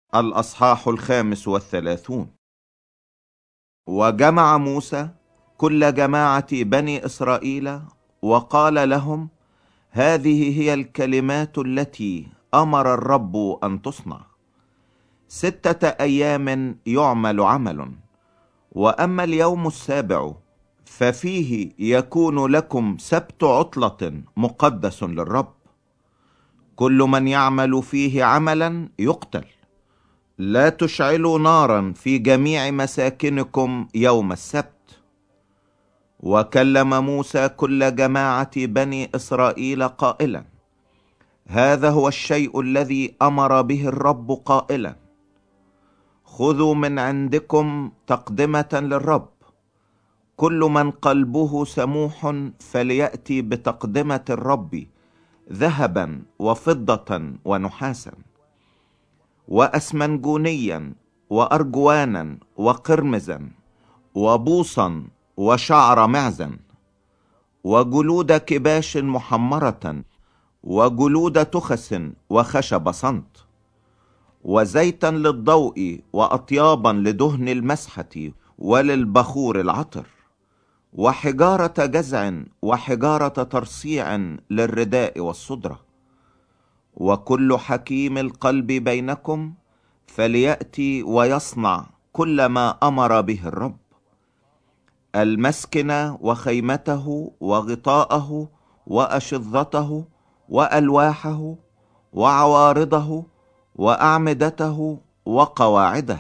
الأصحاح 35. وجمع موسى كل جماعة بني إسرائيل وقال لهم: هذه هي الكلمات التي أمر الرب أن تصنع. 6 أيام يعمل عمل، وأما اليوم السابع ففيه يكون لكم سبت عطلة مقدس للرب. كل من يعمل فيه عملا يقتل. لا تشعلوا نارا في جميع مساكنكم يوم السبت. وكلم موسى كل جماعة بني إسرائيل قائلا: هذا هو الشيء الذي أمر به الرب قائلا: خذوا من عندكم تقدمة للرب. كل من قلبه سموح فليأتي بتقدمة الرب ذهبا وفضة ونحاسا وأسمنجونيا وأرجوانا وقرمزا وبوصا وشعر معزا وجلود كباش محمرة وجلود تخس وخشب صنت وزيتا للضوء وأطيابا لدهن المسحة وللبخور العطر وحجارة جزع وحجارة ترصيع للرداء والصدرة. وكل حكيم القلب بينكم فليأتي ويصنع كل ما أمر به الرب: المسكن وخيمته وغطاءه وأشظته وألواحه وعوارضه وأعمدته وقواعده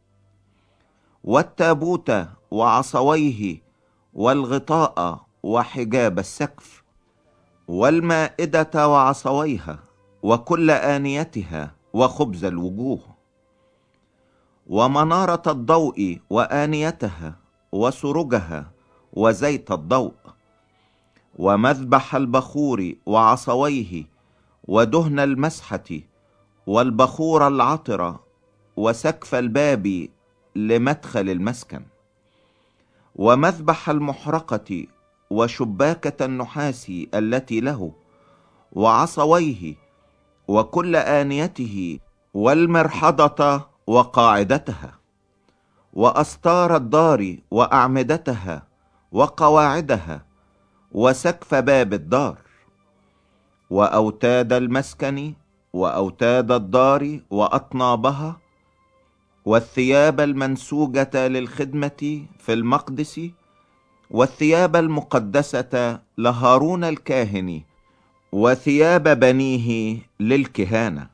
والتابوت وعصويه والغطاء وحجاب السقف والمائدة وعصويها وكل آنيتها وخبز الوجوه ومنارة الضوء وآنيتها وسرجها وزيت الضوء ومذبح البخور وعصويه ودهن المسحة والبخور العطر وسقف الباب لمدخل المسكن ومذبح المحرقة وشباكة النحاس التي له وعصويه وكل آنيته والمرحضة وقاعدتها وأستار الدار وأعمدتها وقواعدها وسقف باب الدار وأوتاد المسكن وأوتاد الدار وأطنابها والثياب المنسوجة للخدمة في المقدس والثياب المقدسة لهارون الكاهن وثياب بنيه للكهانة.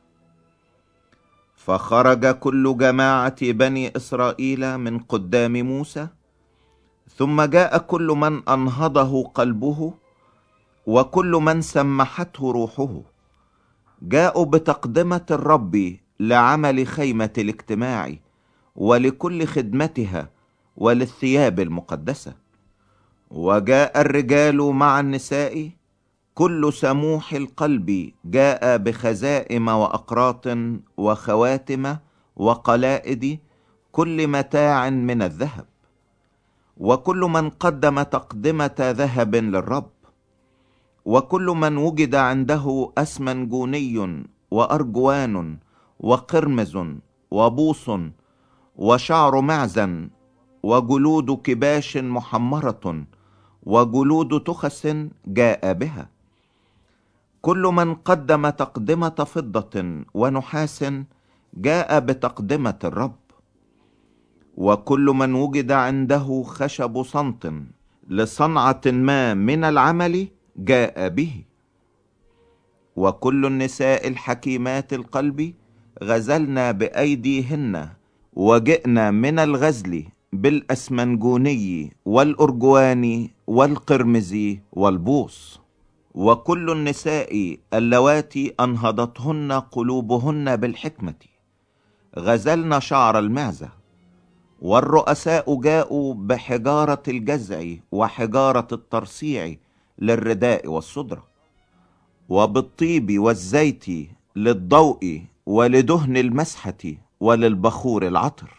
فخرج كل جماعة بني إسرائيل من قدام موسى، ثم جاء كل من أنهضه قلبه وكل من سمحته روحه، جاءوا بتقدمة الرب لعمل خيمة الاجتماع ولكل خدمتها وللثياب المقدسة. وجاء الرجال مع النساء، كل سموح القلب جاء بخزائم وأقراط وخواتم وقلائد كل متاع من الذهب. وكل من قدم تقدمة ذهب للرب، وكل من وجد عنده أسمنجوني وأرجوان وقرمز وبوص وشعر معزا وجلود كباش محمرة وجلود تخس جاء بها. كل من قدم تقدمة فضة ونحاس جاء بتقدمة الرب. وكل من وجد عنده خشب صنت لصنعة ما من العمل جاء به. وكل النساء الحكيمات القلب غزلنا بأيديهن، وجئنا من الغزل بالأسمنجوني والأرجوان والقرمز والبوص. وكل النساء اللواتي أنهضتهن قلوبهن بالحكمة غزلن شعر المعزة. والرؤساء جاءوا بحجارة الجزع وحجارة الترصيع للرداء والصدرة، وبالطيب والزيت للضوء ولدهن المسحة وللبخور العطر.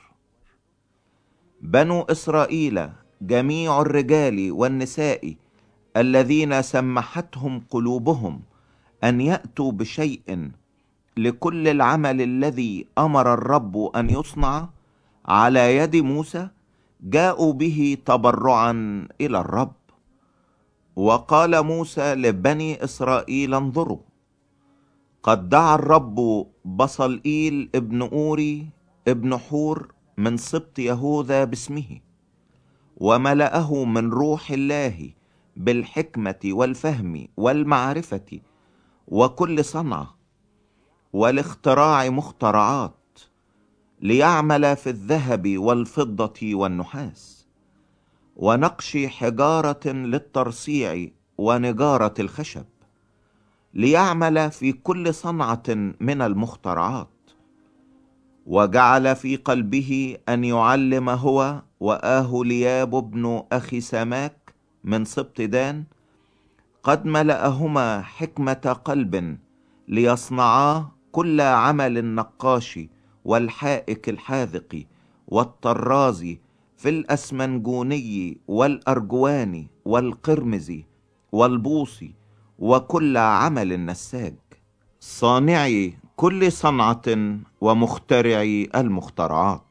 بنو إسرائيل جميع الرجال والنساء الذين سمحتهم قلوبهم أن يأتوا بشيء لكل العمل الذي أمر الرب أن يصنع على يد موسى جاءوا به تبرعا إلى الرب. وقال موسى لبني إسرائيل: انظروا، قد دعا الرب بصلئيل ابن أوري ابن حور من سبط يهوذا باسمه، وملأه من روح الله بالحكمة والفهم والمعرفة وكل صنعة والاختراع مخترعات، ليعمل في الذهب والفضة والنحاس، ونقش حجارة للترصيع ونجارة الخشب، ليعمل في كل صنعة من المخترعات. وجعل في قلبه أن يعلم هو وآهولياب ابن أخي سماك من سبط دان، قد ملأهما حكمة قلب ليصنعا كل عمل النقاش والحائك الحاذق والطراز في الأسمنجوني والأرجواني والقرمزي والبوصي وكل عمل النساج، صانعي كل صنعة ومخترعي المخترعات.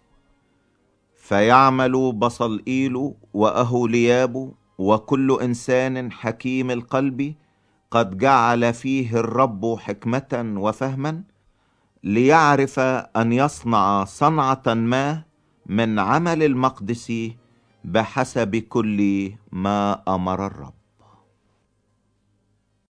فيعمل بصلئيل وأهولياب وكل إنسان حكيم القلب قد جعل فيه الرب حكمة وفهما، ليعرف أن يصنع صنعة ما من عمل المقدس بحسب كل ما أمر الرب.